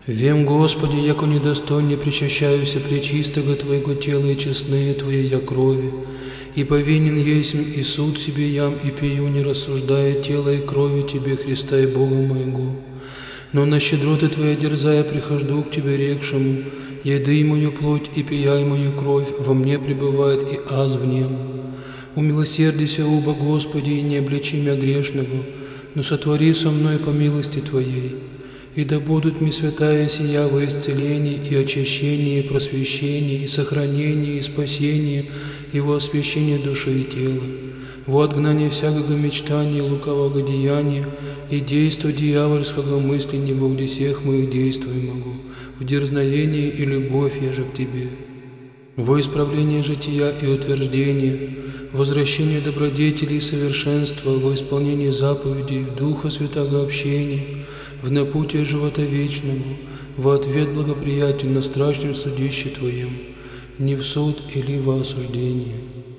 Вем, Господи, яко недостоин не причащаюся пречистого Твоего тела и честные Твоей я крови, и повинен есмь и суд себе ям и пию, не рассуждая тела и крови Тебе, Христа и Бога моего. Но на щедроты Твоя дерзая прихожду к Тебе рекшему, еды мою плоть и пияй мою кровь, во мне пребывает и аз в нем. Умилосердися, оба, Господи, и не обличи мя грешного, но сотвори со мной по милости Твоей. И да будут ми святая сия во исцелении и очищении, и просвещении, и сохранении, и спасении, и во освящении души и тела, во отгнание всякого мечтания, лукавого деяния, и действа дьявольского мысли не во всех моих действий могу, в дерзновении и любовь я же к Тебе, во исправление жития и утверждение, возвращение добродетелей и совершенства, во исполнение заповедей, в Духа Святого общения, в напутие живота вечному, во ответ благоприятен на страшном судище Твоем, не в суд или во осуждение.